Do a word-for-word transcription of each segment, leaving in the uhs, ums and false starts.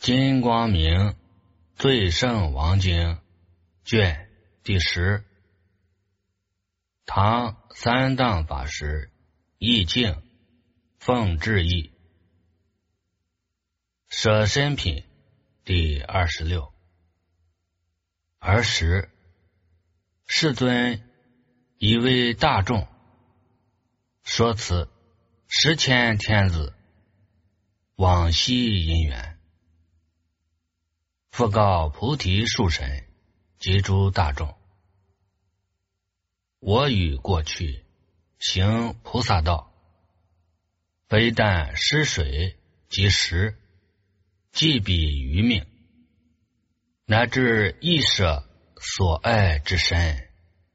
金光明最胜王经卷第十。唐三藏法师译经奉制译舍身品第二十六。儿时世尊以为大众说辞十千天子往昔因缘，复告菩提树神及诸大众：我与过去行菩萨道，非但施水及食，既比余命，乃至亦舍所爱之身。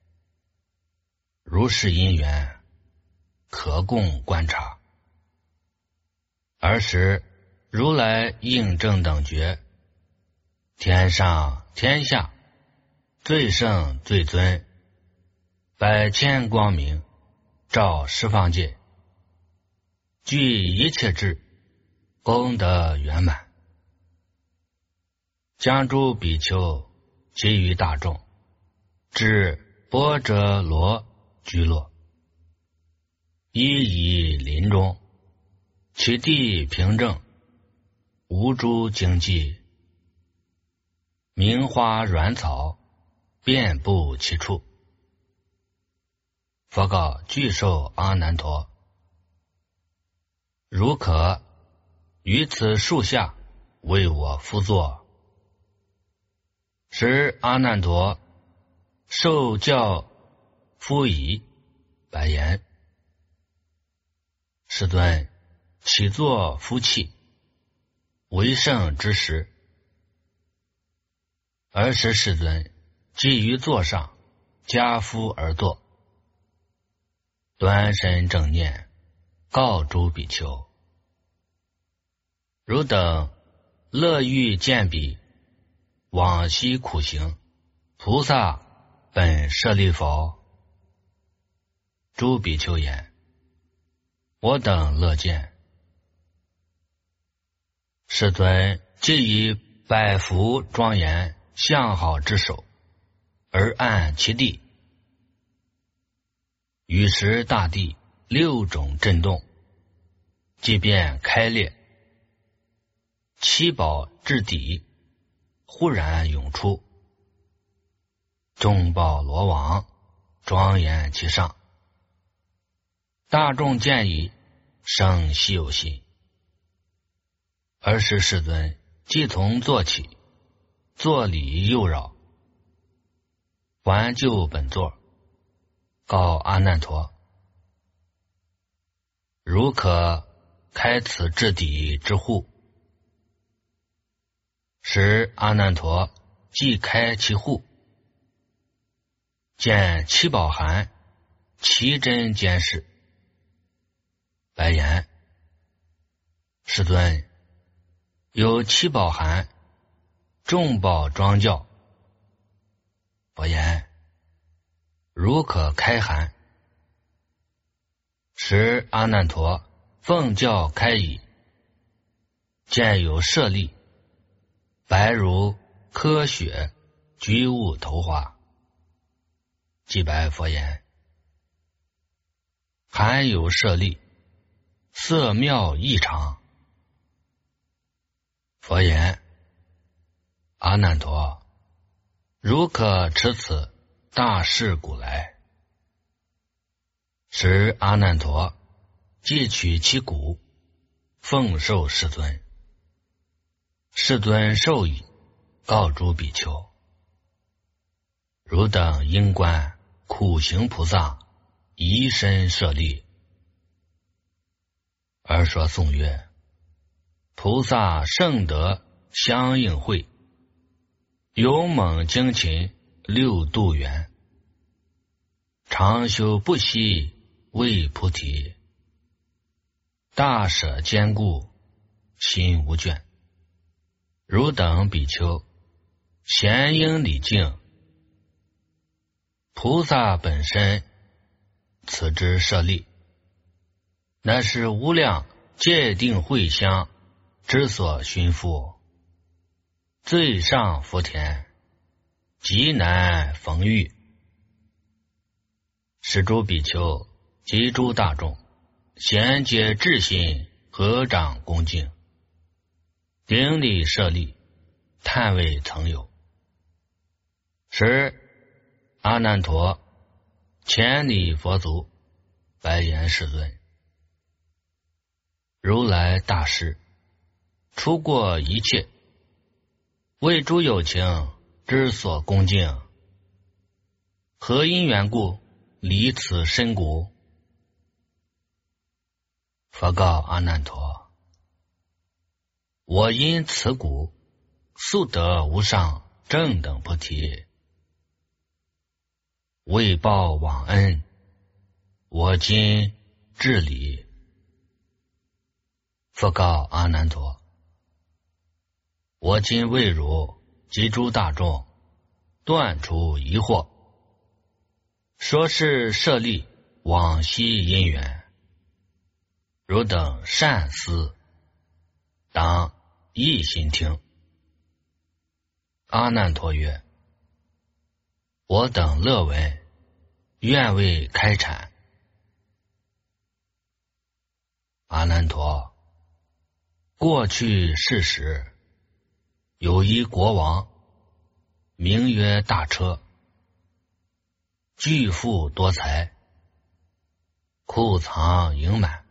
如是因缘，可供观察。儿时如来应正等觉，天上天下最圣最尊，百千光明照十方界，具一切智，功德圆满，将诸比丘其余大众至波折罗居落，一以林中，其地平正，无诸荆棘，名花软草遍布其处。佛告具寿阿难陀：如可于此树下为我敷座。时阿难陀受教敷仪，白言：世尊，起坐敷气，为圣之时。尔时世尊即于座上加敷而坐，端身正念，告诸比丘：汝等乐欲见彼往昔苦行，菩萨本舍利否？诸比丘言：我等乐见。世尊即以百福庄严相好之手而按其地，于时大地六种震动，即便开裂，七宝至底，忽然涌出，众宝罗网庄严其上。大众见已，生希有心。尔时世尊即从坐起，坐礼右绕，还就本座，告阿难陀：如可开此至底之户。时阿难陀即开其户，见七宝函奇珍监视，白言：世尊，有七宝函，众宝庄教。佛言：如可开函。时阿难陀奉教开已，见有舍利白如柯雪居物头花，即白佛言：函有舍利，色妙异常。佛言：阿难陀，如可持此，大事古来。时阿难陀即取其骨，奉受世尊。世尊受已，告诸比丘：汝等应观苦行菩萨宜身舍利。而说颂曰：菩萨圣德相应会，勇猛精勤六度缘，长修不息为菩提，大舍坚固心无倦。汝等比丘贤应礼敬，菩萨本身此之舍利，乃是无量界定慧香之所熏敷。 最上福田，极难逢遇。是诸比丘及诸大众，贤皆至心合掌恭敬，顶礼舍利，叹未曾有。时阿难陀千里佛足，白言世尊：如来大士，出过一切，为诸有情之所恭敬，何因缘故离此深谷？佛告阿难陀：我因此谷速得无上正等菩提，为报往恩，我今至礼。佛告阿难陀：我今为汝及诸大众断除疑惑，说是舍利往昔因缘，汝等善思，当一心听。阿难陀曰：我等乐闻，愿为开阐。阿难陀，过去世时，有一国王，名曰大车，巨富多财，库藏盈满，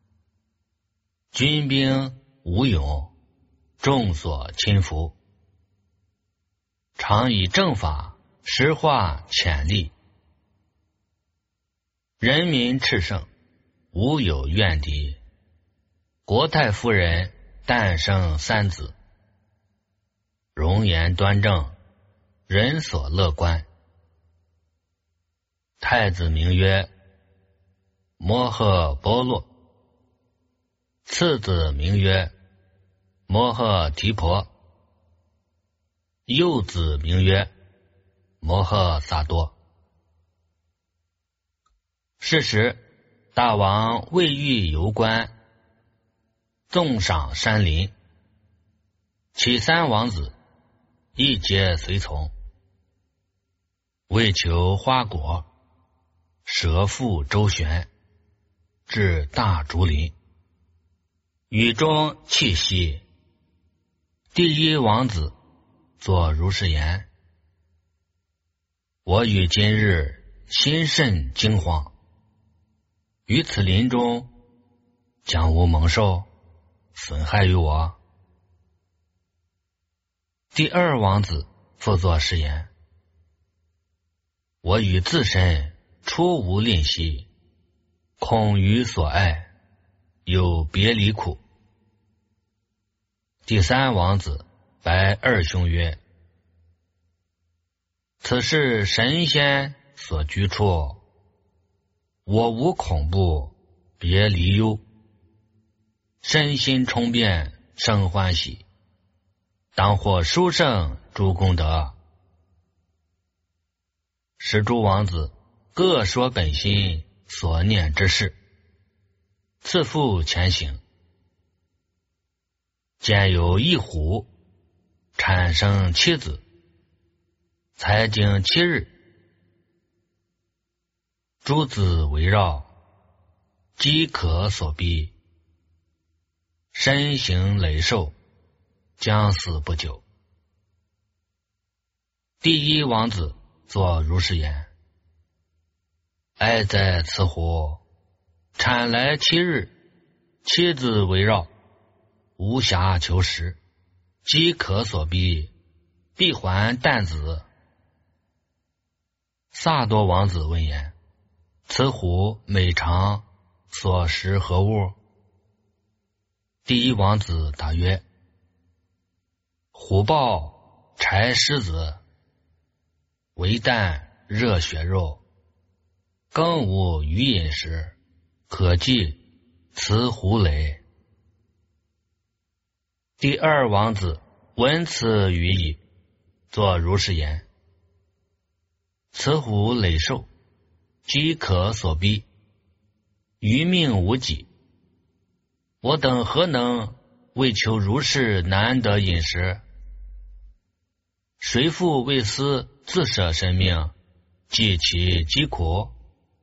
军兵无勇，众所亲服，常以正法实化潜力，人民炽盛，无有怨敌。国太夫人诞生三子，容颜端正，人所乐观。太子名曰摩诃波罗，次子名曰摩诃提婆，幼子名曰摩诃萨多。是时，大王未遇游观，纵赏山林，其三王子一皆随从，为求花果，舍赴周旋，至大竹林，雨中气息。第一王子作如是言：我与今日心甚惊慌，于此林中将无猛兽损害于我。第二王子复作是言：我与自身初无吝惜，恐于所爱，有别离苦。第三王子白二兄曰：此是神仙所居处，我无恐怖，别离忧，身心充遍，生欢喜，当获殊胜诸功德。使诸王子各说本心所念之事，次复前行，见有一虎产生七子，才经七日，诸子围绕，饥渴所逼，身形羸瘦，将死不久。第一王子作如是言：哀哉此虎，产来七日，妻子围绕，无暇求食，饥渴所逼，必还旦子。萨多王子问言：此虎每常所食何物？第一王子答曰：虎豹柴狮子，为啖热血肉，更无余饮食，可记此虎累。第二王子闻此语已，作如是言：此虎累瘦，饥渴所逼，余命无几，我等何能为求如是难得饮食？ 谁复为斯自舍生命，济其疾苦？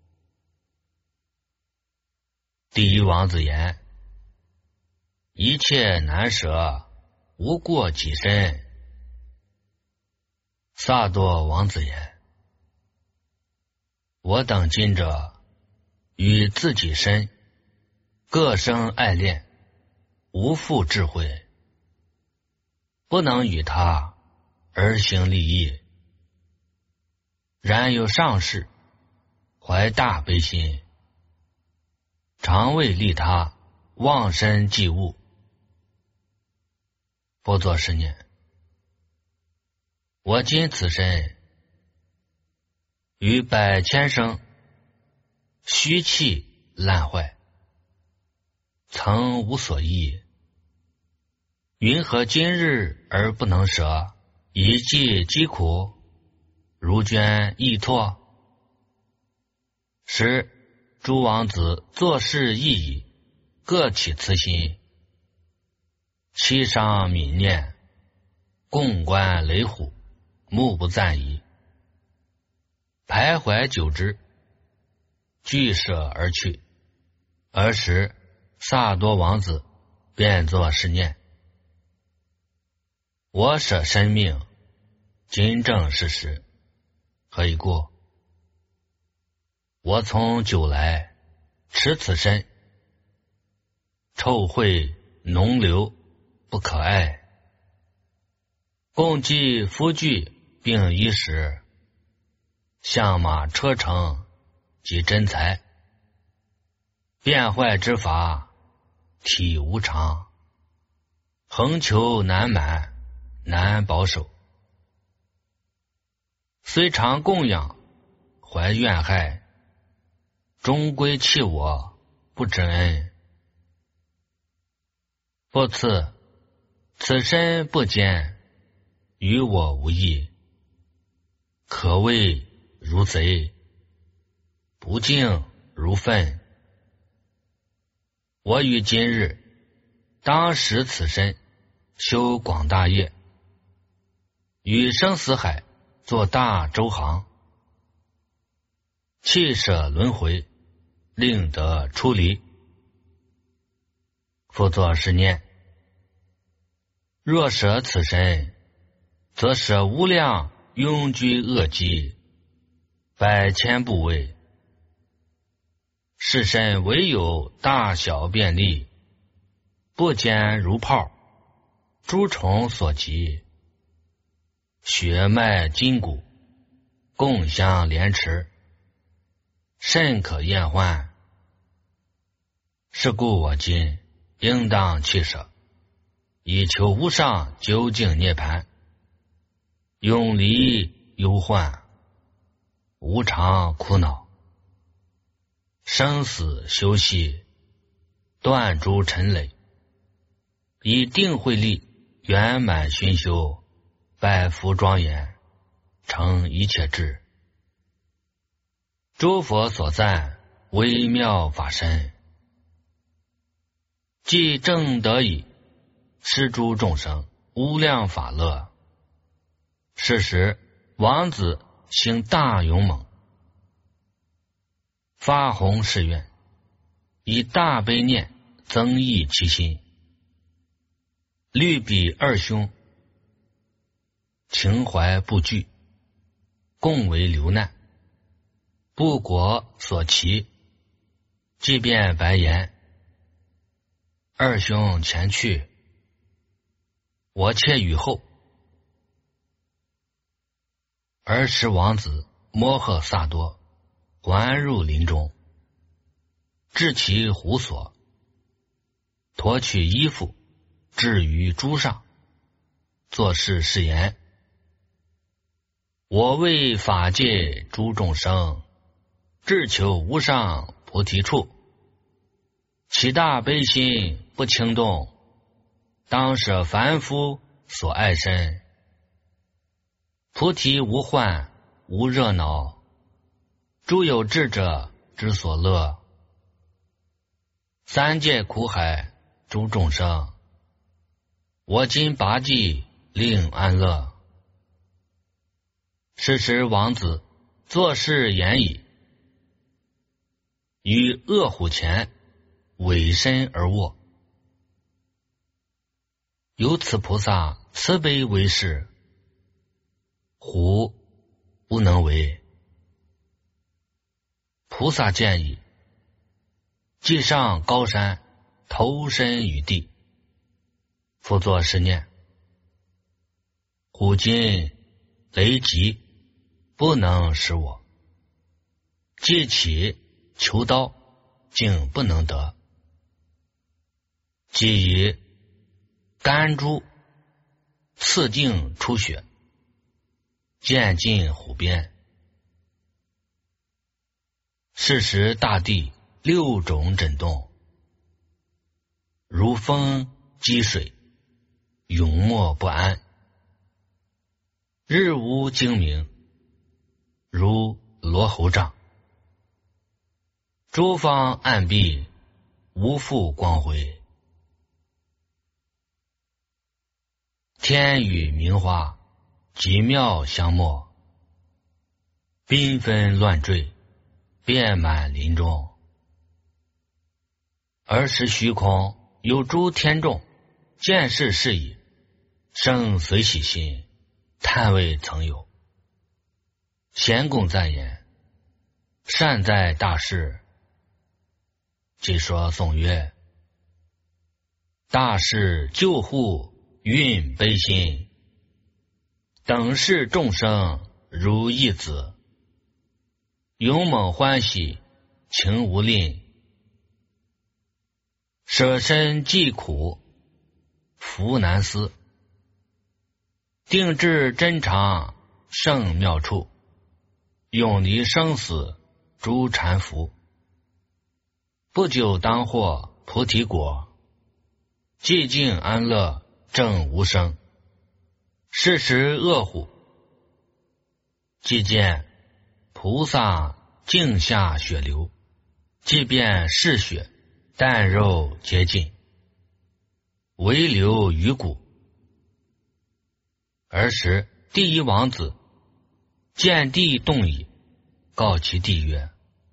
第一王子言：一切难舍，无过己身。萨多王子言：我等今者与自己身各生爱恋，无复智慧，不能与他而行利益。然有上士怀大悲心，常为利他，忘身济物。不作是念：我今此身于百千生虚气烂坏，曾无所益，云何今日而不能舍，以济疾苦，如捐易拓？使诸王子做事义矣，各起慈心，七伤泯念，共观雷虎，目不赞矣。徘徊久之，俱舍而去。尔时萨多王子便作是念：我舍生命，今正是时。何以故？我从久来持此身，臭秽浓流，不可爱。共计夫具并衣食，象马车乘及真财，变坏之法，体无常，恒求难满，难保守。虽常供养，怀怨害，终归弃我，不知恩。不赐此身不坚，与我无益，可谓如贼，不敬如粪。我于今日当使此身修广大业，与生死海做大周行，弃舍轮回，令得出离。复作是念：若舍此身，则舍无量庸居恶疾，百千部位。是身唯有大小便利，不坚如泡，诸虫所及，血脉筋骨，共相连持，甚可厌患。是故我今应当弃舍，以求无上究竟涅槃，永离忧患，无常苦恼，生死休息，断诸尘累，以定慧力圆满熏修，百福庄严，成一切智。诸佛所赞微妙法身，既正得以施诸众生无量法乐。是时王子行大勇猛，发弘誓愿，以大悲念增益其心，虑彼二兄情怀不惧，共为流难，不果所期，即便白言：二兄前去，我妾与后。尔时王子摩诃萨多还入林中，置其胡所，脱去衣服，置于诸上，作是誓言：我为法界诸众生，志求无上菩提处，其大悲心不轻动，当舍凡夫所爱身。菩提无患无热恼，诸有智者之所乐。三界苦海诸众生，我今拔济令安乐。 是时王子作事言矣，于恶虎前委身而卧。由此菩萨慈悲为事，虎无能为。菩萨建议，即上高山，投身于地，复作是念：虎今雷击，不能使我；既起求刀，竟不能得。即以甘珠刺茎出血，渐进虎边。是时大地六种震动，如风击水，永默不安。日无精明，如罗喉杖。诸方暗壁，无复光辉。天宇明花，极妙相没，缤纷乱坠，遍满林中。儿时虚空有诸天众，见是是矣，生随喜心，叹未曾有。贤公赞言：善哉大士！即说颂曰：大士救护运悲心，等视众生如一子，勇猛欢喜情无吝，舍身济苦福难思，定志真常胜妙处，永离生死诸缠缚，不久当获菩提果，寂静安乐正无生。是时恶虎，即见菩萨镜下血流，即便是血，但肉皆尽，唯留鱼骨。儿时第一王子见地动矣，告其地曰：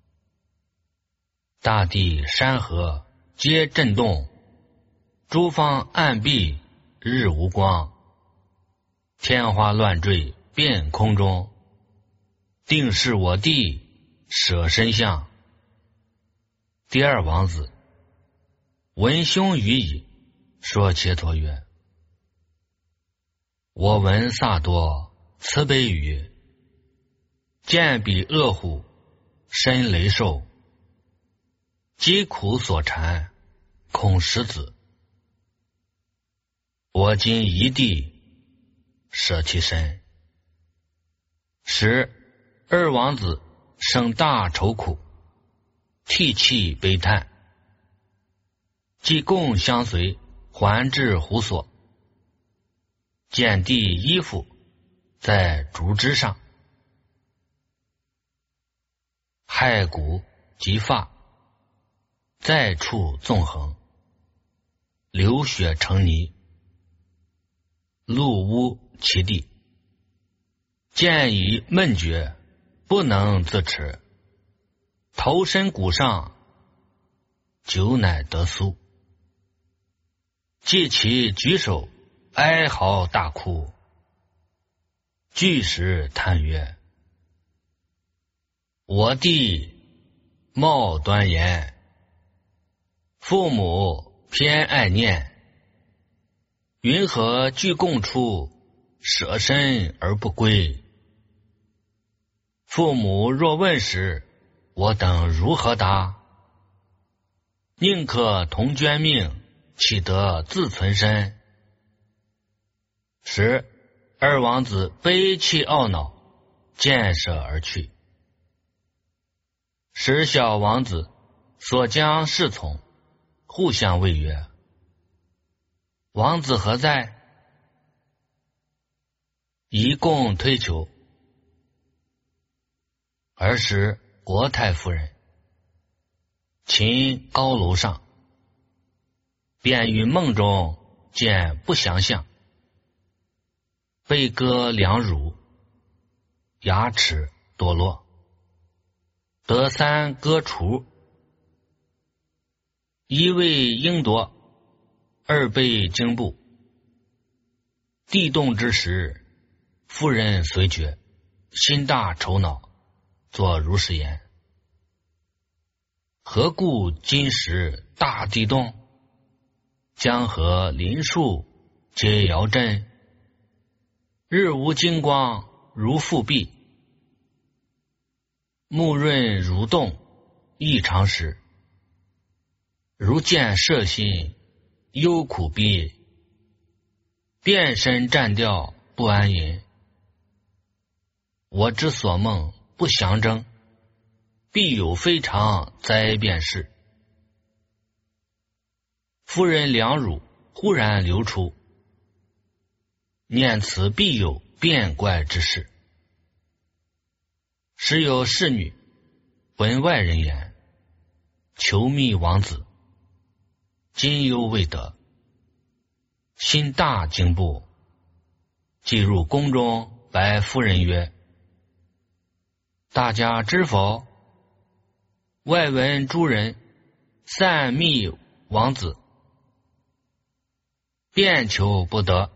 大地山河皆震动，诸方暗闭，日无光，天花乱坠，遍空中，定是我地舍身相。第二王子闻凶语矣，说伽陀曰：我闻萨多慈悲语，见彼恶虎身雷兽，疾苦所缠，恐食子。我今一地舍其身。时二王子生大愁苦，涕泣悲叹，即共相随，还至虎所，见地衣服在竹枝上，骸骨及发在处纵横，流血成泥，露污其地，见已闷绝，不能自持，投身骨上，久乃得苏。即其举手，哀嚎大哭，具时叹曰：我弟貌端严，父母偏爱念，云何俱共出，舍身而不归？父母若问时，我等如何答？宁可同捐命，岂得自存身？时二王子悲泣懊恼，见舍而去。时小王子所将侍从互相谓曰：王子何在？一共推求。儿时国太夫人秦高楼上，便于梦中见不祥相，被割两乳， 牙齿堕落，得三割除，一为应夺，二被经部。地动之时，夫人随觉，心大愁恼，作如是言：何故今时大地动？江河林树皆摇震，日无金光如复蔽，目润如动异常时，如见摄心忧苦逼，遍身战调不安隐。我之所梦不详征，必有非常灾变事。夫人两乳忽然流出，念此必有变怪之事。时有侍女闻外人言，求觅王子，今忧未得，心大惊怖，即入宫中白夫人曰：大家知否？外闻诸人散觅王子，便求不得。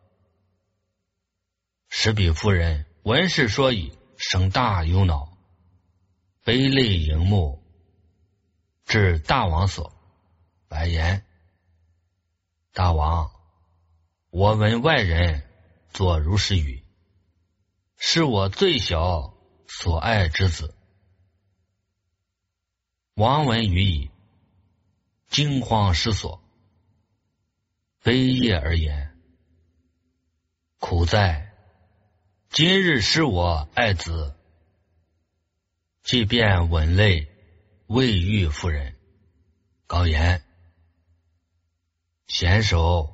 时彼夫人闻事说已，生大忧恼，悲泪盈目，至大王所，白言：大王，我闻外人作如是语，是我最小所爱之子。王闻语已，惊慌失所，悲咽而言：苦哉！今日失我爱子。即便吻泪慰喻夫人，告言：贤首，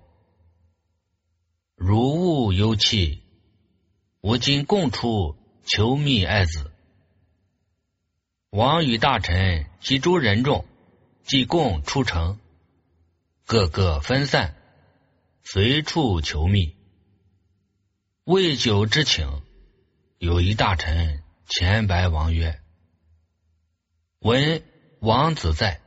如勿忧戚，吾今共出求觅爱子。王与大臣及诸人众即共出城，各个分散，随处求觅。未久之请，有一大臣前白王曰：闻王子在，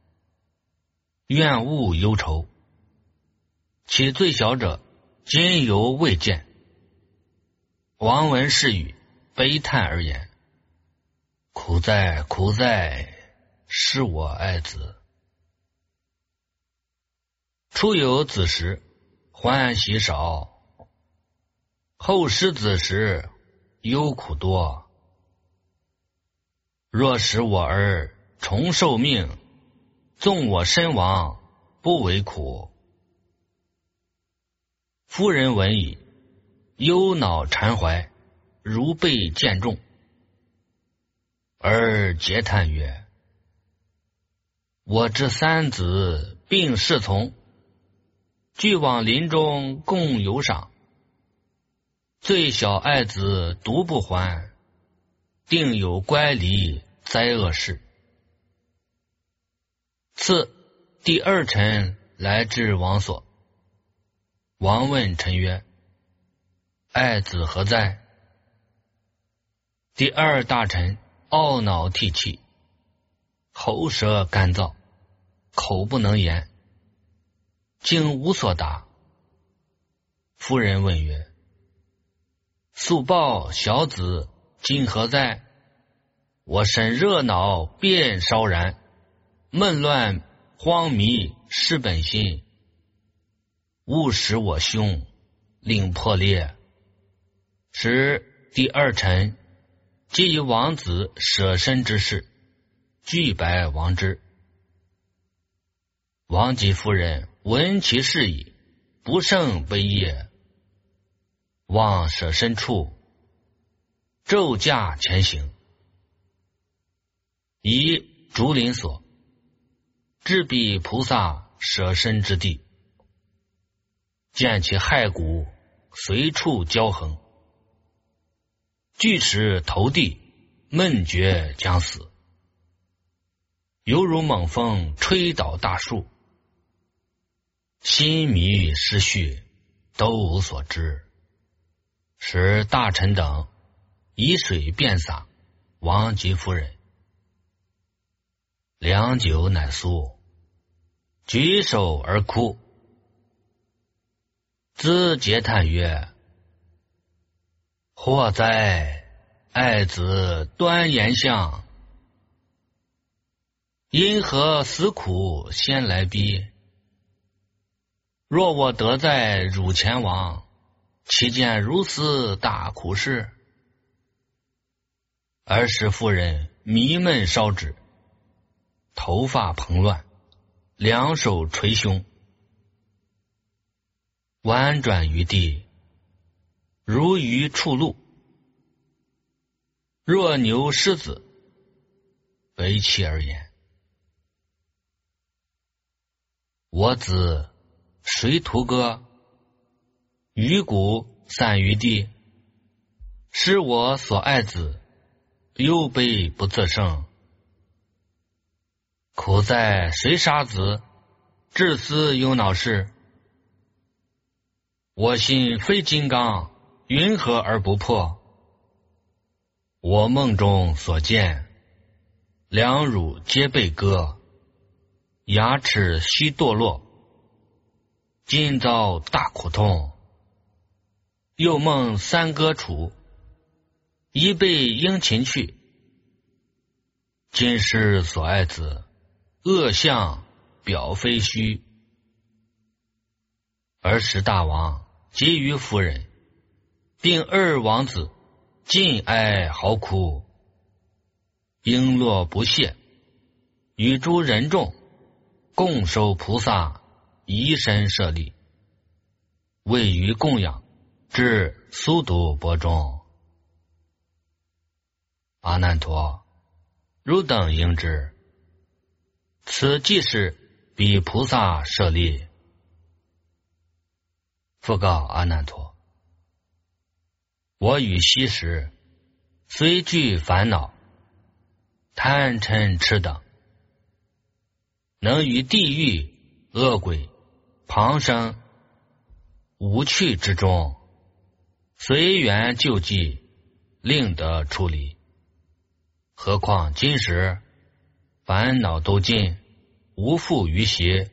愿勿忧愁。其最小者今犹未见。王闻是语，悲叹而言：苦哉苦哉，是我爱子。初有子时，欢喜少；后失子时，忧苦多。若使我儿重受命，纵我身亡，不为苦。夫人闻已，忧恼缠怀，如被箭中。而嗟叹曰：我之三子并侍从，俱往林中共游赏，最小爱子独不还，定有乖离灾恶事。次第二臣来至王所，王问臣曰：爱子何在？第二大臣懊恼涕泣，喉舌干燥，口不能言，竟无所答。夫人问曰：速报小子今何在？我身热恼便烧然，闷乱荒迷失本心，勿使我胸令破裂。时第二臣即以王子舍身之事，具白王之。王及夫人闻其事矣，不胜悲咽。望舍身处，骤驾前行，移竹林所，至彼菩萨舍身之地，见其骸骨随处交横，锯齿投地，闷绝将死，犹如猛风吹倒大树，心迷失绪，都无所知。使大臣等以水便洒，王及夫人。良久乃苏，举手而哭，自嗟叹曰：祸哉，爱子端严相，因何死苦先来逼？若我得在汝前王，岂见如斯大苦事？儿时妇人迷闷烧指，头发蓬乱，两手捶胸，婉转于地，如鱼触鹿。若牛狮子，为其而言。我子谁屠割？鱼骨散于地，是我所爱子，忧悲不自胜。苦哉，谁杀子？至死有恼事。我心非金刚，云何而不破？我梦中所见，两乳皆被割，牙齿须堕落，今遭大苦痛。又梦三哥处，一被鹰擒去。今世所爱子，恶相表非虚。儿时大王及于夫人，并二王子，尽哀嚎哭，璎珞不谢，与诸人众共收菩萨移身舍利，位于供养，至苏都钵中。阿难陀，汝等应知，此即是彼菩萨舍利。复告阿难陀：我与昔时虽具烦恼，贪嗔痴等，能于地狱、恶鬼、旁生、无趣之中，随缘救济，令得出离。何况今时烦恼都尽，无复于邪，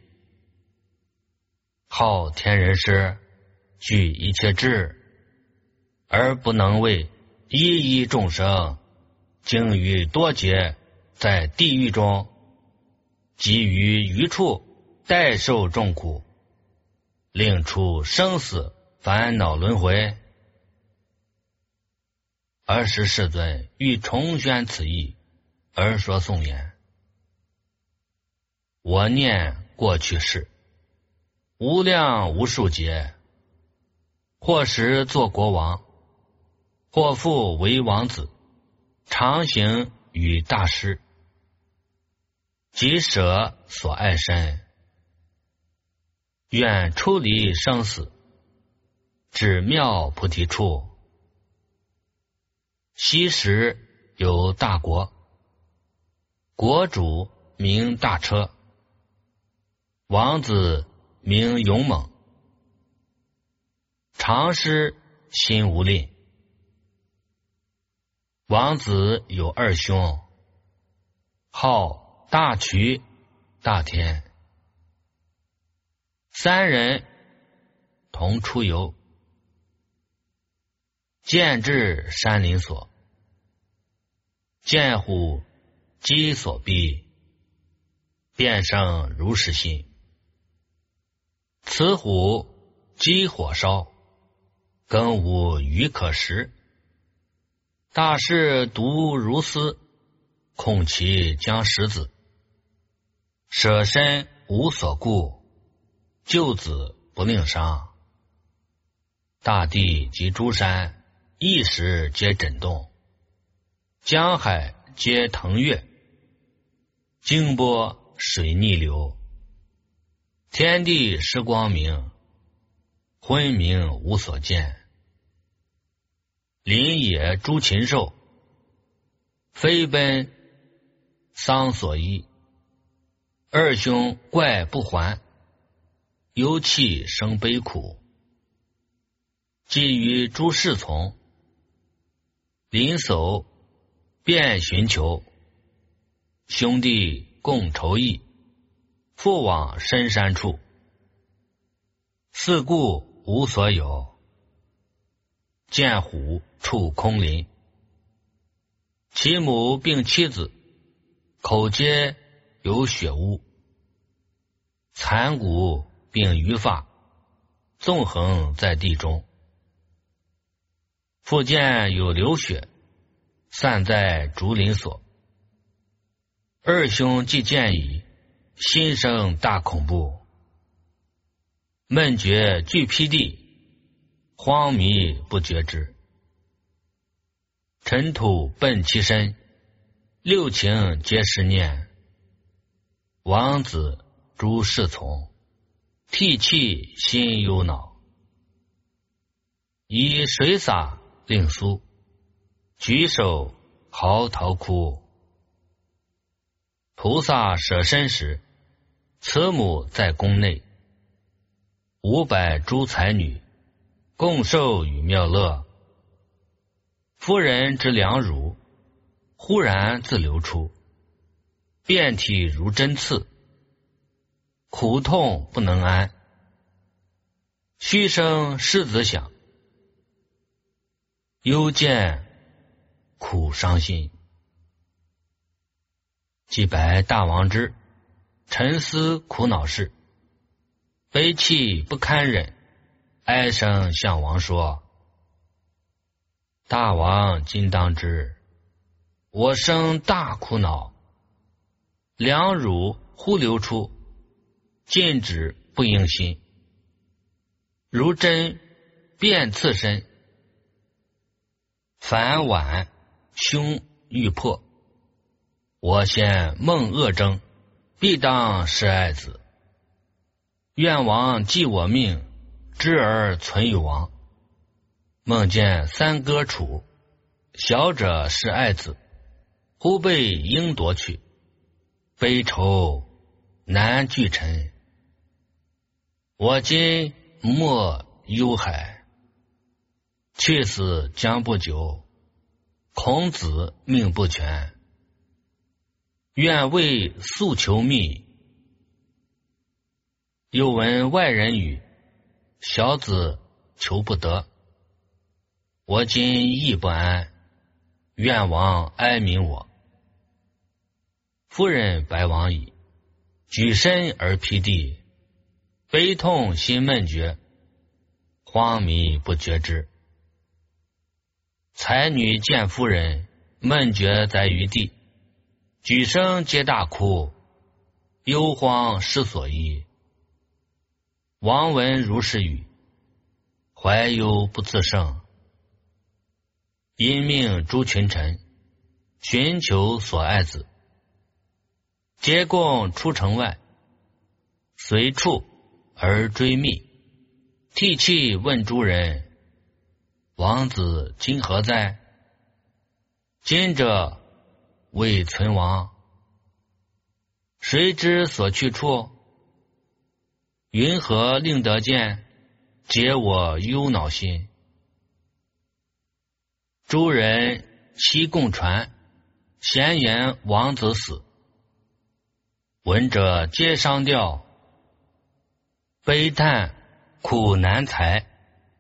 好天人师，具一切智，而不能为一一众生，经于多劫，在地狱中，及于余处，代受众苦，令出生死烦恼轮回。尔时世尊欲重宣此义，而说颂言：我念过去世，无量无数劫，或时作国王，或复为王子，常行与大师，即舍所爱身，愿出离生死，至妙菩提处。昔时有大国，国主名大车，王子名勇猛，常师心无吝。王子有二兄，号大渠、大天，三人同出游，见至山林所，见虎鸡所逼，便生如是心。此虎鸡火烧，更无鱼可食。大士独如斯，恐其将食子，舍身无所顾，救子不令伤。大地及诸山一时皆震动，江海皆腾跃，惊波水逆流，天地失光明，昏明无所见。林野诸禽兽，飞奔丧所依。二兄怪不还，忧气生悲苦。寄于诸侍从， 临叟便寻求，兄弟共筹议，复往深山处。四顾无所有，见虎处空林。其母并妻子，口皆有血污，残骨并余发，纵横在地中。复见有流血，散在竹林所。二兄既见矣，心生大恐怖，闷觉俱披地，荒迷不觉之。尘土奔其身，六情皆失念。王子诸侍从，涕泣心忧恼。以水洒令苏，举手嚎啕哭。菩萨舍身时，慈母在宫内，五百诸才女共受与妙乐。夫人之两乳忽然自流出，遍体如针刺，苦痛不能安。虚生世子想，忧见苦伤心。即白大王之沉思苦恼事，悲泣不堪忍，哀声向王说：大王今当知，我生大苦恼，两乳忽流出，禁止不应心，如针便刺身，反脘胸欲破。我先梦恶征，必当是爱子。愿王记我命，知而存于王。梦见三哥处，小者是爱子，忽被鹰夺去，悲愁难拒陈。我今莫忧海，去死将不久，孔子命不全。愿为诉求密，又闻外人语，小子求不得。我今亦不安，愿王哀悯我。夫人白王矣，举身而披地，悲痛心闷绝，荒迷不觉之。才女见夫人，闷绝在于地，举声皆大哭，忧慌失所依。王闻如是语，怀忧不自胜，因命诸群臣寻求所爱子，皆共出城外，随处而追觅，涕泣问诸人：王子今何在？今者未存亡，谁知所去处？云何令得见？解我忧恼心。诸人齐共传，闲言王子死。闻者皆伤调，悲叹苦难才。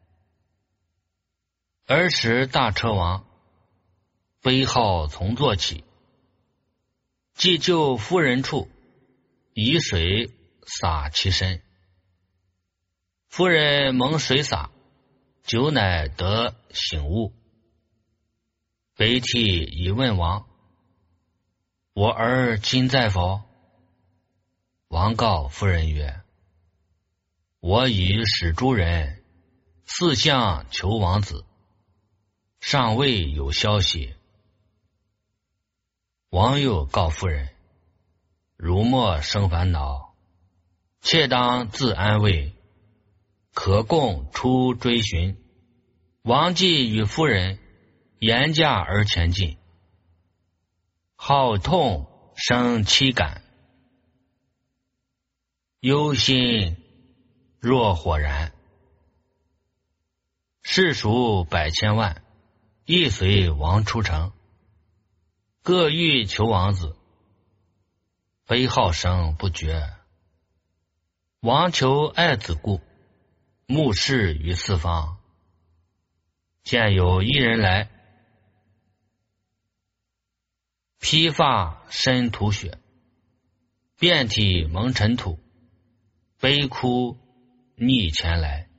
儿时大车王，悲号从坐起，既就夫人处，以水洒其身。夫人蒙水洒，久乃得醒悟。悲涕以问王：我儿今在否？王告夫人曰：我已使诸人四相求王子，尚未有消息。王又告夫人：如莫生烦恼，切当自安慰，可共出追寻。王既与夫人言驾而前进，好痛生凄感，忧心若火燃。士卒百千万， 亦随王出城，各欲求王子，悲号声不绝。王求爱子故，目视于四方，见有一人来，披发身涂血，遍体蒙尘土，悲哭逆前来。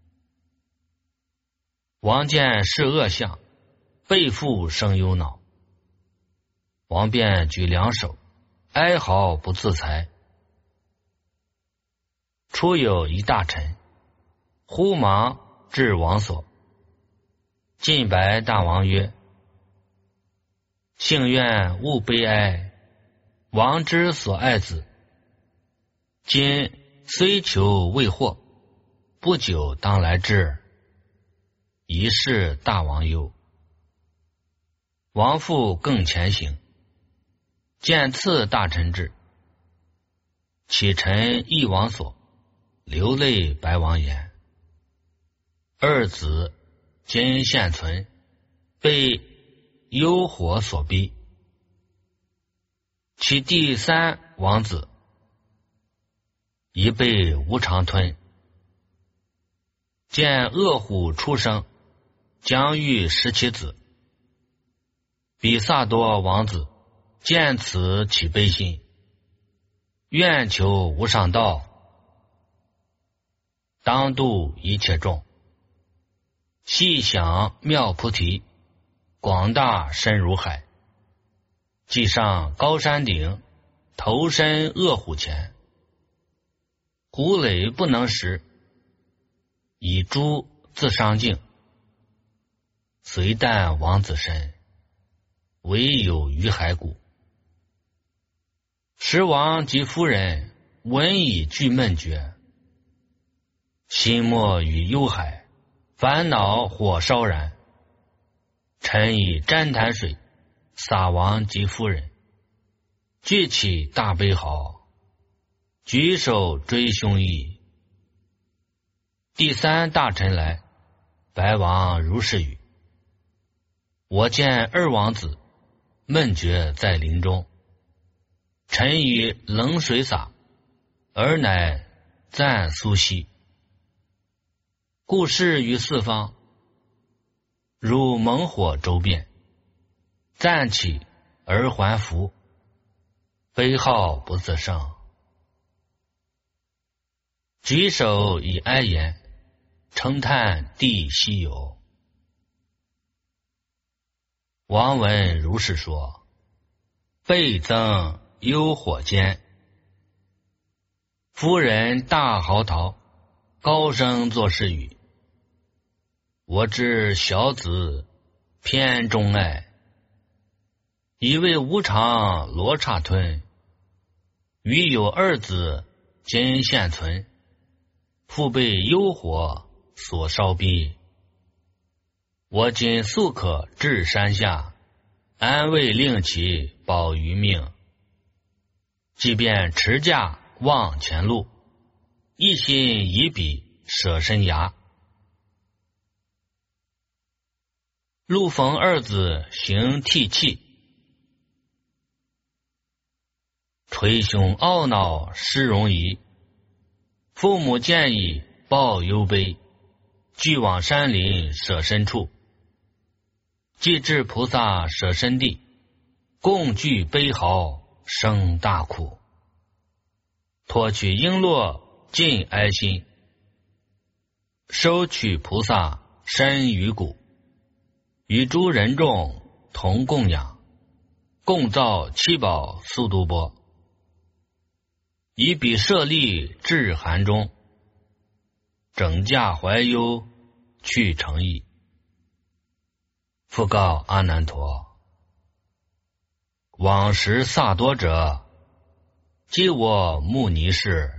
王见是恶相，背负生忧恼。王便举两手，哀嚎不自裁。初有一大臣，忽忙至王所，进白大王曰：幸愿勿悲哀，王之所爱子，今虽求未获，不久当来至，一事大王忧。王父更前行，见次大臣至，启臣诣王所，流泪白王言：二子今现存，被幽火所逼。其第三王子已被无常吞，见恶虎出生，将欲食其子。比萨多王子见此起悲心，愿求无上道，当度一切众。细想妙菩提，广大深如海。即上高山顶，投身恶虎前，虎垒不能食，以猪自伤尽，随啖王子身，唯有于骸骨。时王及夫人闻以俱闷绝，心莫与忧海，烦恼火烧燃。臣以旃檀水洒王及夫人，具起大悲号，举手追凶役。第三大臣来，白王如是语：我见二王子闷绝在林中，臣以冷水洒，而乃暂苏息。故事于四方，如猛火周遍，暂起而还伏，悲号不自胜。举手以哀言，称叹地稀有。王闻如是说，倍增忧火间。夫人大嚎啕，高声作是语：我知小子偏钟爱，一位无常罗刹吞，余有二子今现存，复被幽火所烧逼。我今速可至山下，安慰令其保于命。即便持驾望前路，一心以彼舍身涯。陆逢二子行涕泣，捶胸懊恼失容仪。父母见已抱忧悲，俱往山林舍身处。即至菩萨舍身地，共聚悲嚎生大苦。脱取璎珞尽哀心，收取菩萨身与骨，与诸人众同供养，共造七宝速度钵，以彼舍利至寒中，整驾怀忧去诚意。复告阿难陀：往时萨多者，即我目尼士，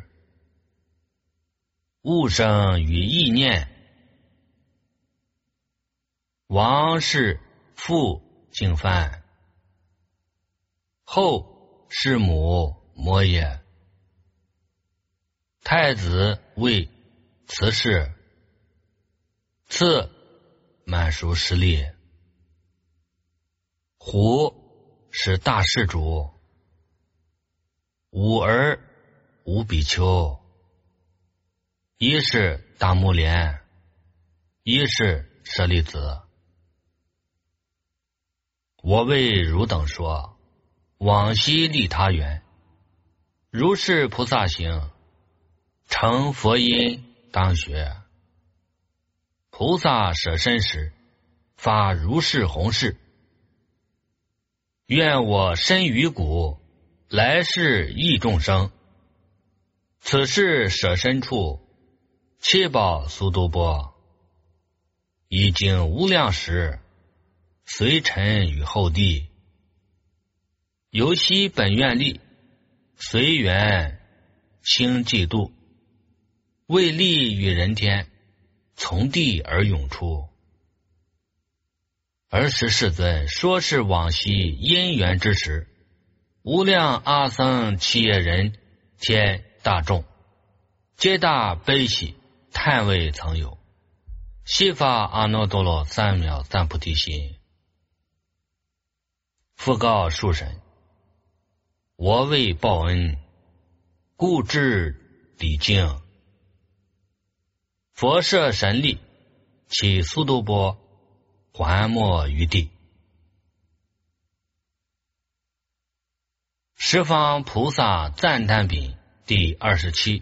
物生于意念。王是父净饭，后是母摩耶，太子为慈氏，次满熟实力。 虎是大施主，五儿无比丘，一是大目连，一是舍利子。我为汝等说，往昔利他缘，如是菩萨行，成佛因当学。菩萨舍身时，发如是弘誓，愿我身于骨，来世益众生。此事舍身处，七宝苏都钵，已经无量时，随尘与后地。由昔本愿力，随缘兴嫉妒，为利与人天，从地而涌出。尔时世尊说是往昔因缘之时，无量阿僧祇耶人天大众，皆大悲喜，叹谓曾有，悉发阿耨多罗三藐三菩提心。复告树神，我为报恩，故至彼境。佛设神力，起苏都钵，还没于地。十方菩萨赞叹品第二十七。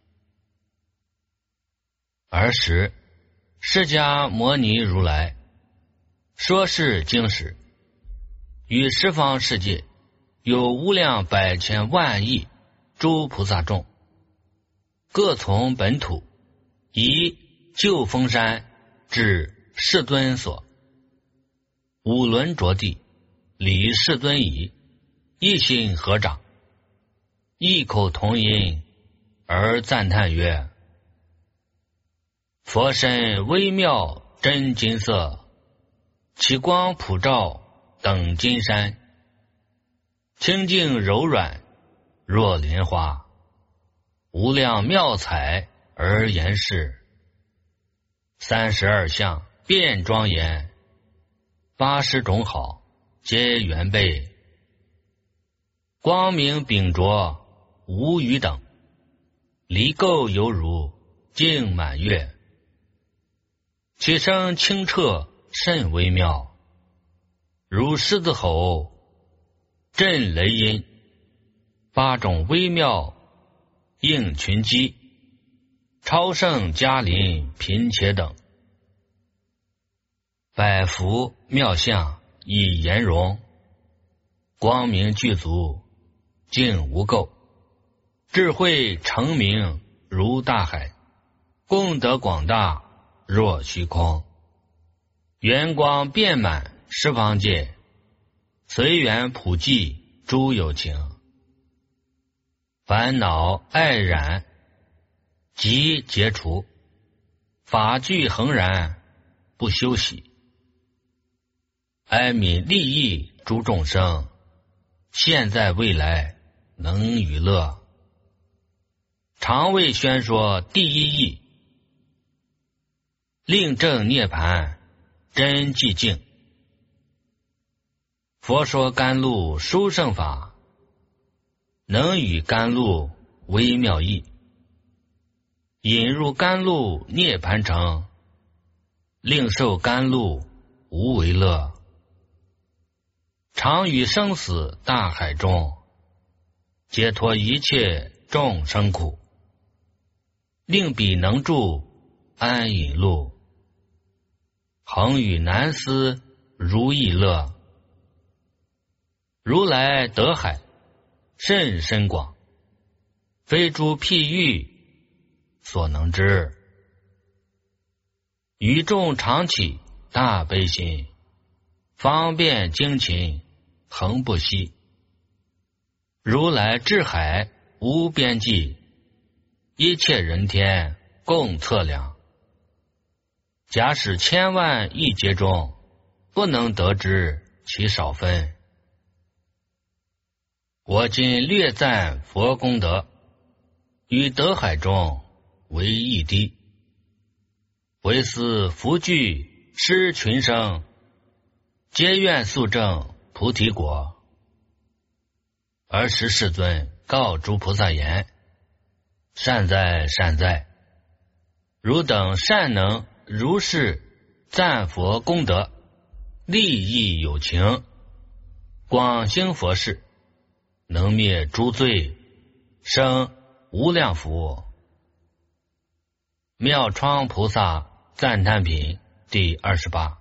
尔时，释迦牟尼如来说是经时，于十方世界有无量百千万亿诸菩萨众，各从本土，以救风山至世尊所，五轮着地，礼世尊仪，一心合掌，异口同音而赞叹曰：佛身微妙真金色，其光普照等金山，清净柔软若莲花，无量妙彩而言饰，三十二相变庄严，八十种好皆圆备，光明秉浊无余等，离垢犹如净满月，其声清澈甚微妙，如狮子吼，震雷音，八种微妙应群机，超胜嘉林频且等，百福妙相以颜容，光明具足净无垢，智慧澄明如大海，功德广大若虚空，圆光遍满十方界，随缘普济诸有情，烦恼爱染即解除，法具恒然不休息，哀悯利益诸众生，现在未来能娱乐。常为宣说第一义，令正涅盘真寂静。佛说甘露殊胜法，能与甘露微妙义，引入甘露涅盘城，令受甘露无为乐。常于生死大海中，解脱一切众生苦，令彼能住安隐路，恒与难思如意乐。如来德海甚深广，非诸譬喻所能知，于众常起大悲心，方便精勤恒不息。如来智海无边际，一切人天共测量，假使千万亿劫中，不能得知其少分。我今略赞佛功德，于德海中为一滴，唯思福聚施群生，皆愿速证菩提果。尔时世尊告诸菩萨言：善哉善哉，汝等善能如是赞佛功德，利益有情，广行佛事，能灭诸罪，生无量福。妙窗菩萨赞叹品第二十八。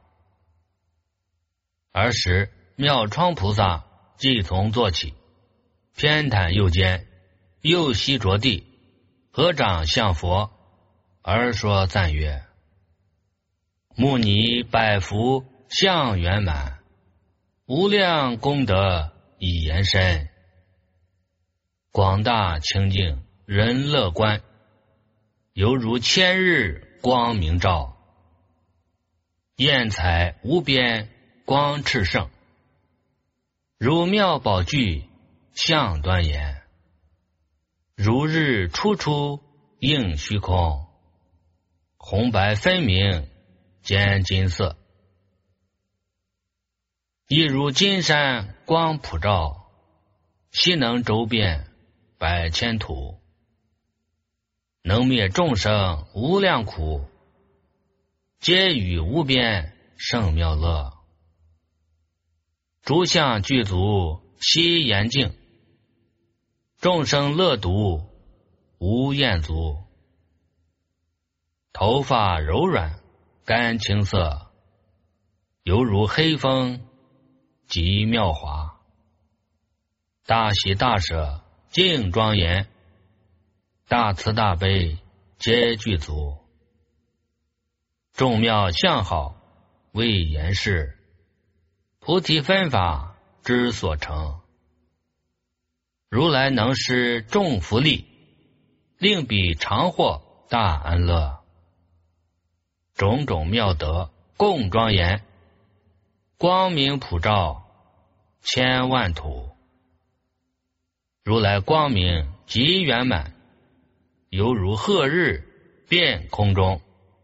尔时妙窗菩萨即从坐起，偏袒右肩，右膝着地，合掌向佛，而说赞曰：慕尼百福相圆满，无量功德已延伸，广大清净人乐观，犹如千日光明照，焰彩无边光炽盛，如妙宝具相端严，如日初出映虚空，红白分明兼金色，亦如金山光普照，悉能周遍百千土，能灭众生无量苦，皆与无边胜妙乐。诸相具足悉严净，众生乐独无厌足。头发柔软干青色，犹如黑风极妙华。大喜大舍净庄严，大慈大悲皆具足。众妙相好为言示，菩提分法之所成。如来能施众福利，令彼常获大安乐。种种妙德共庄严，光明普照千万土。如来光明极圆满，犹如赫日遍空中。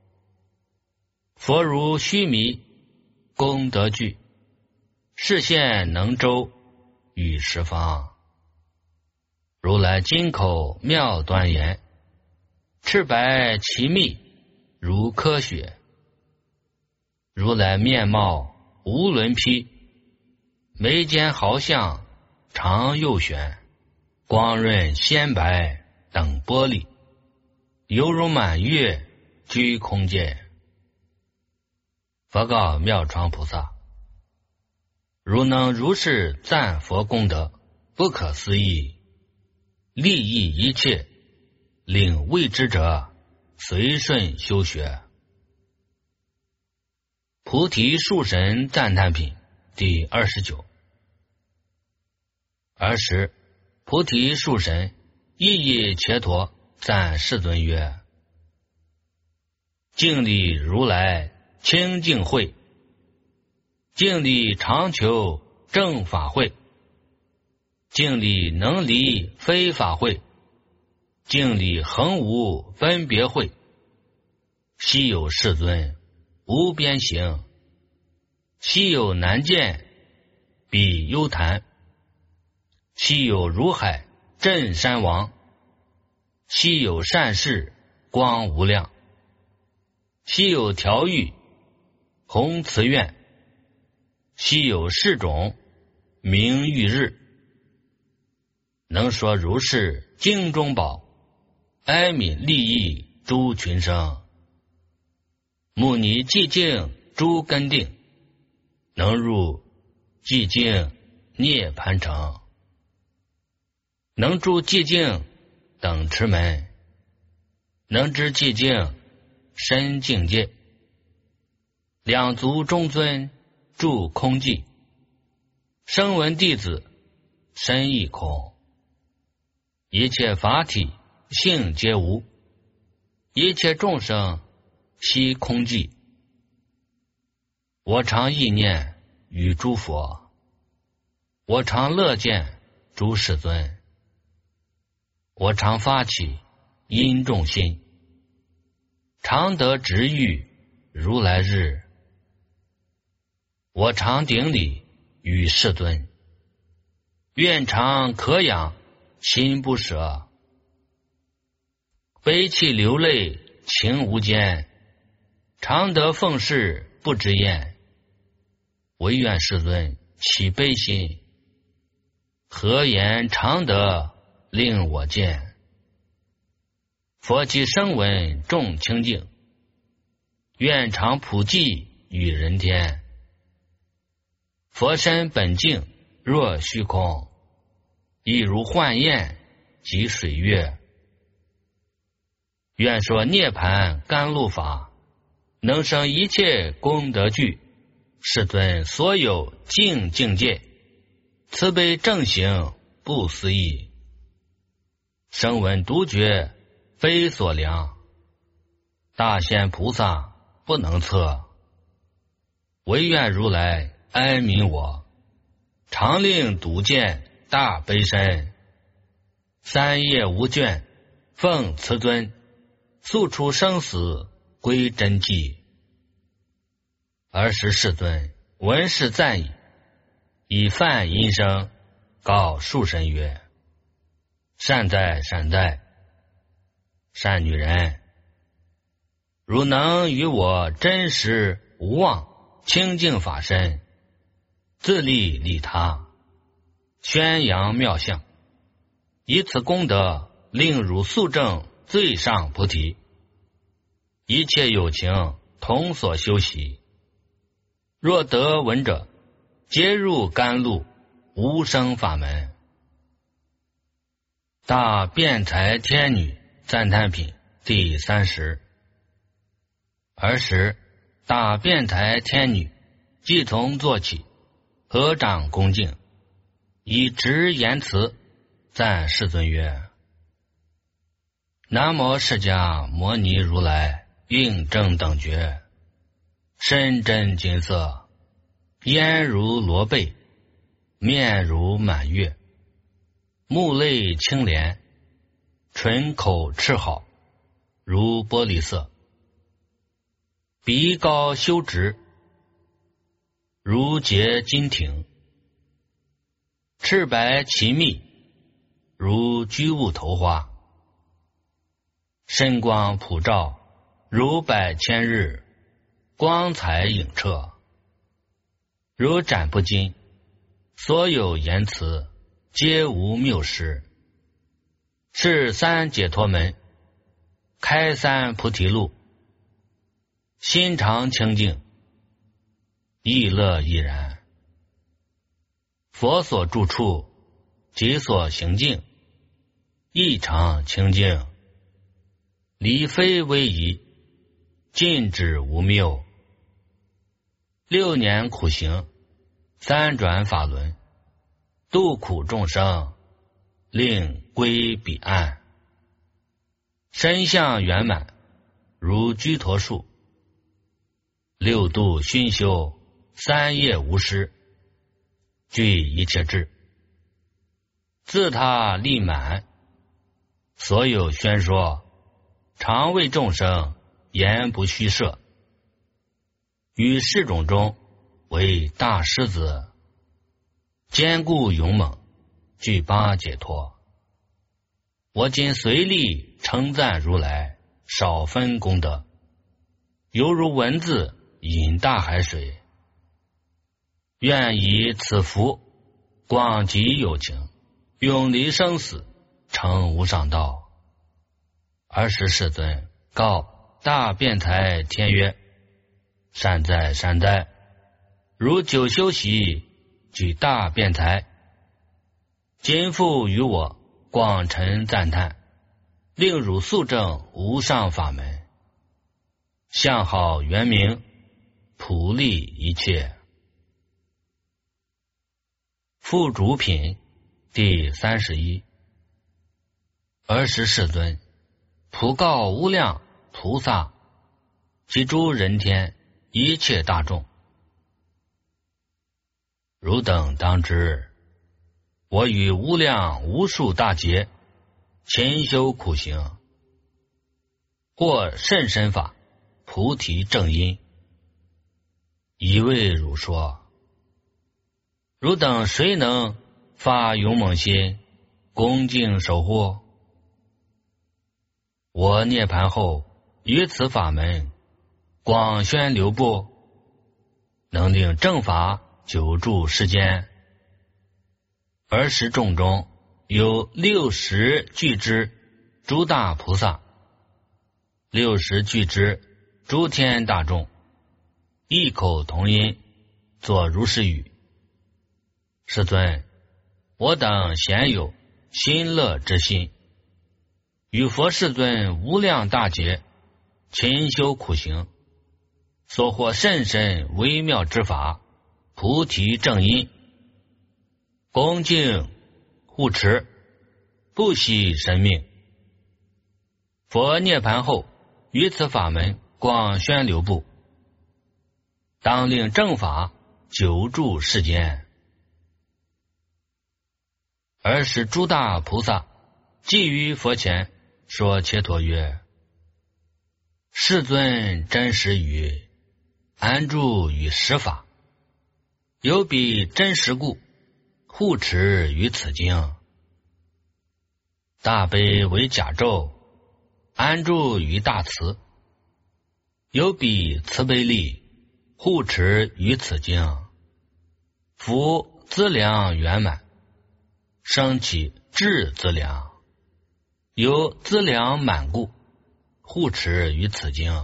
佛如须弥功德具，示现能周与十方。如来金口妙端严，赤白其密如科学。如来面貌无伦披，眉间毫相常右旋，光润鲜白等玻璃，犹如满月居空间。佛告妙窗菩萨：如能如是赞佛功德，不可思议，利益一切，令未知者随顺修学。菩提树神赞叹品第二十九。尔时菩提树神意意伽陀赞世尊曰：敬礼如来清净慧，敬礼常求正法慧，敬礼能离非法慧，敬礼恒无分别慧。昔有世尊无边行，昔有难见比幽檀，昔有如海镇山王，昔有善事光无量，昔有调御弘慈愿，昔有世种明喻日。能说如是经中宝，哀悯利益诸群生。慕尼寂静诸根定，能入寂静涅盘城。能住寂静等持门，能知寂静深境界。两足中尊住空寂，声闻弟子身亦空。一切法体性皆无，一切众生悉空寂。我常意念与诸佛，我常乐见诸世尊，我常发起因众心，常得值遇如来日。我常顶礼与世尊，愿常可养，心不舍，悲泣流泪，情无间，常得奉事不知厌。唯愿世尊起悲心，何言常得令我见。佛其声闻众清净，愿常普济与人天。佛身本净若虚空，亦如幻焰及水月。愿说涅盘甘露法，能生一切功德具。世尊所有净境界，慈悲正行不思议。声闻独觉非所量，大仙菩萨不能测。唯愿如来安悯我，常令睹见大悲身。三业无倦，奉慈尊，速除生死归真迹。尔时世尊闻是赞已，以梵音声告树神曰：善哉善哉，善女人，汝能与我真实无妄清净法身，自利利他，宣扬妙相，以此功德令汝速证最上菩提。一切有情同所修习，若得闻者，皆入甘露无生法门。大辩才天女赞叹品第三十。尔时大辩才天女即从坐起，合掌恭敬，以直言辞赞世尊曰：南无释迦牟尼如来应正等觉，身真金色，颜如罗贝，面如满月，目泪清莲，唇口赤好，如玻璃色，鼻高修直，如结金庭，赤白其密，如居物头花，身光普照，如百千日，光彩影彻，如斩不尽，所有言辞皆无谬失。是三解脱门，开三菩提路，心常清净，意乐亦然。佛所住处，己所行径，异常清净，离非威仪，禁止无谬。六年苦行，三转法轮，度苦众生，令归彼岸。身相圆满，如居陀树，六度熏修，三业无失，具一切智，自他利满。所有宣说，常为众生言不虚设。于世种中为大狮子，坚固勇猛，具八解脱。我今随力称赞如来，少分功德，犹如蚊子饮大海水。愿以此福广集有情，永离生死，成无上道。尔时世尊告大辩才天曰：善哉善哉，如久修习，举大辩才，今复与我广陈赞叹，令汝速证无上法门，相好圆明，普利一切。附主品第三十一。尔时世尊普告无量菩萨及诸人天一切大众：汝等当知，我与无量无数大劫勤修苦行，或甚深法，菩提正因，以为汝说。 汝等谁能发勇猛心，恭敬守护？我涅盘后，于此法门广宣流布，能令正法久住世间。儿时众中有六十具之诸大菩萨，六十具之诸天大众，异口同音作如是语：世尊，我等鲜有心乐之心，与佛世尊无量大劫勤修苦行，所获甚深微妙之法，菩提正因，恭敬护持，不惜生命。佛涅盘后，于此法门广宣流布，当令正法久住世间。尔时诸大菩萨即于佛前说切陀曰：世尊真实语，安住于实法，有彼真实故，护持于此经。大悲为甲胄，安住于大慈，有彼慈悲力，护持于此经。夫资粮圆满，生起智资粮，有资粮满故，护持于此经。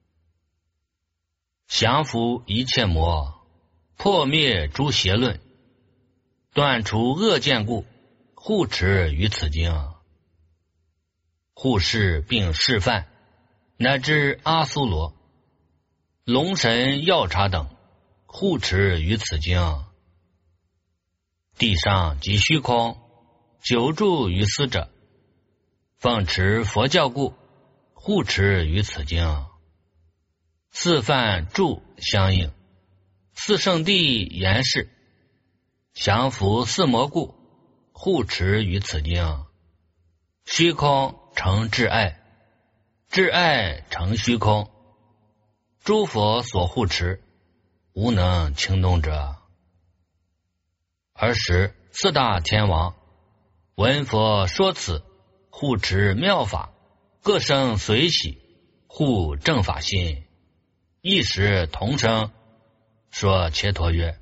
降伏一切魔，破灭诸邪论，断除恶见故，护持于此经。护世并示范，乃至阿苏罗、龙神药叉等，护持于此经。地上及虚空，久住于斯者，奉持佛教故，护持于此经。四梵住相应，四圣谛言示，降伏四魔故，护持于此经。虚空成至爱，至爱成虚空，诸佛所护持，无能轻动者。尔时四大天王闻佛说此护持妙法，各生随喜，护正法心，一时同声说切陀曰：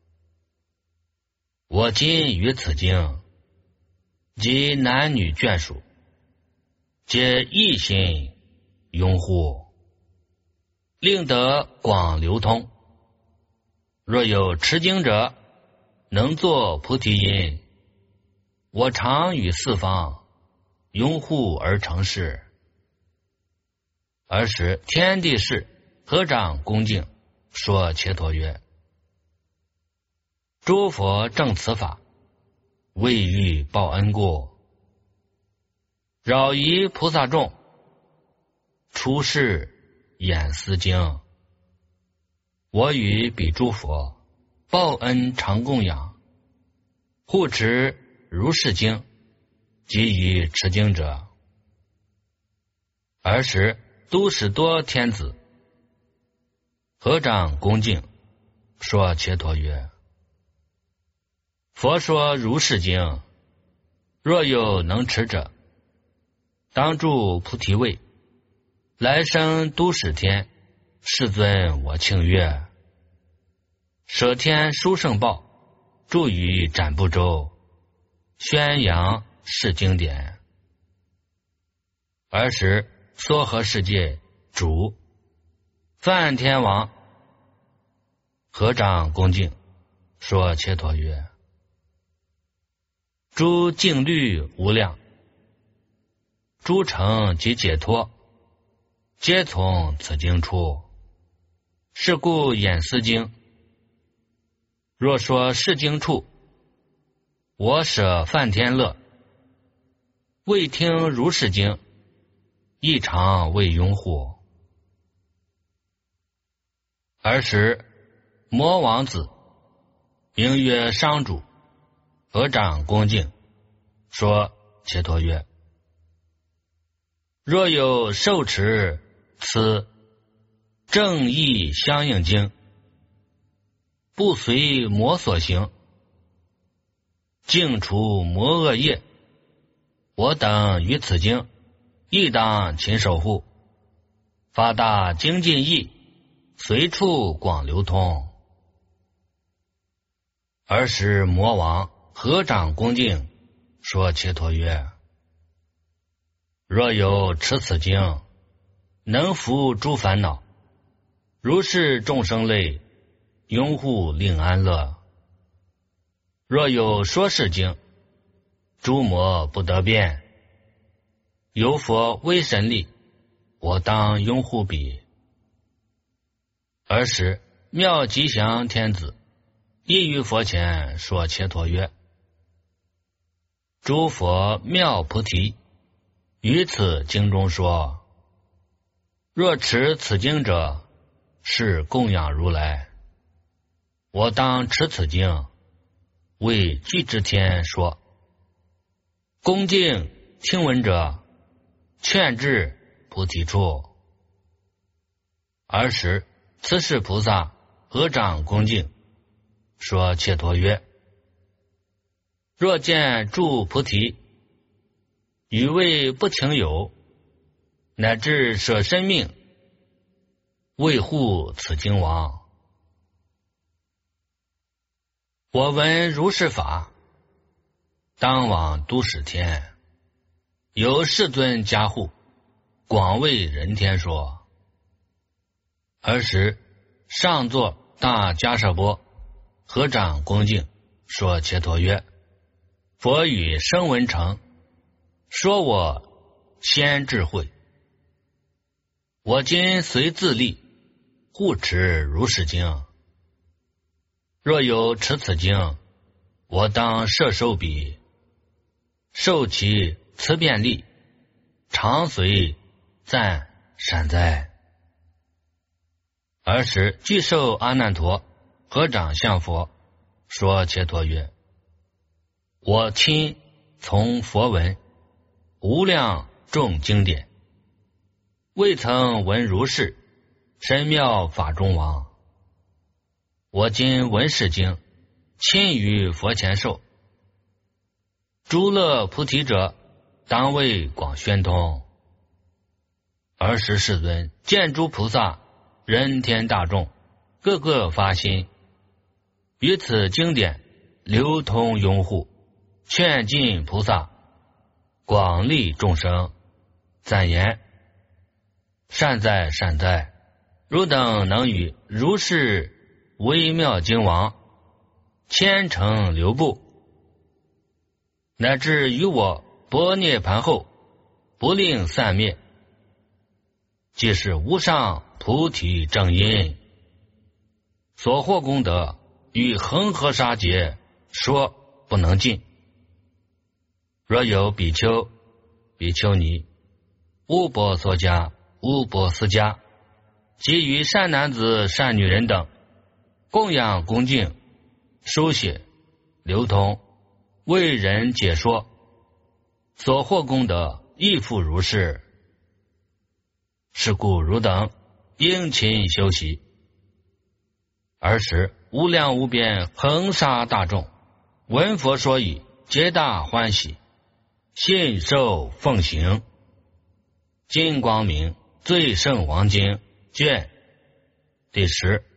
我今于此经及男女眷属，皆一心拥护，令得广流通。若有持经者，能作菩提因，我常与四方拥护而成事。尔时天地士合掌恭敬，说切陀曰：诸佛正此法，为欲报恩故，扰夷菩萨众，出世演思经。我与彼诸佛报恩常供养，护持如是经，及于持经者。尔时都使多天子合掌恭敬，说切陀曰：佛说如是经，若有能持者，当住菩提位，来生都使天，世尊我庆悦。舍天殊胜报，住于斩部洲，宣扬是经典。尔时娑婆世界主梵天王合掌恭敬，说切陀曰：诸净律无量，诸成及解脱，皆从此经出。是故演思经，若说是经处，我舍梵天乐，未听如是经，亦常为拥护。尔时魔王子名曰商主，合掌恭敬，说切陀曰：若有受持此正义相应经，不随魔所行， 净除魔恶业。我等于此经，亦当勤守护，发大精进意，随处广流通。尔时魔王合掌恭敬，说切陀曰：若有持此经，能伏诸烦恼，如是众生类，拥护令安乐。若有说是经，诸魔不得变，有佛威神力，我当拥护彼。尔时妙吉祥天子亦于佛前说切陀曰：诸佛妙菩提，于此经中说，若持此经者，是供养如来。我当持此经，为具之天说。恭敬听闻者，劝至菩提处。尔时此世菩萨合掌恭敬，说切陀曰：若见诸菩提，与为不情有，乃至舍身命，为护此经王。我闻如是法，当往都使天，有世尊加护，广为人天说。尔时上座大迦叶波合掌恭敬，说切陀曰：佛与声闻乘，说我先智慧，我今随自力，护持如是经。若有持此经，我当摄受彼，受其慈便力，常随赞善哉。尔时具受阿难陀合掌向佛，说切陀曰：我亲从佛闻无量众经典，未曾闻如是深妙法中王。我今闻是经，亲于佛前受。诸乐菩提者，当为广宣通。尔时世尊见诸菩萨人天大众，个个发心，于此经典流通拥护，劝进菩萨，广利众生，赞言：善哉善哉，汝等能与如是微妙经王虔诚流布，乃至于我般涅盘后，不令散灭，即是无上菩提正因，所获功德与恒河沙劫说不能尽。若有比丘、比丘尼、乌波梭迦、乌波斯迦，及于善男子、善女人等，供养恭敬，书写流通，为人解说，所获功德亦复如是。是故汝等应勤修习。尔时无量无边恒沙大众闻佛说已，皆大欢喜，信受奉行。金光明最胜王经卷第十。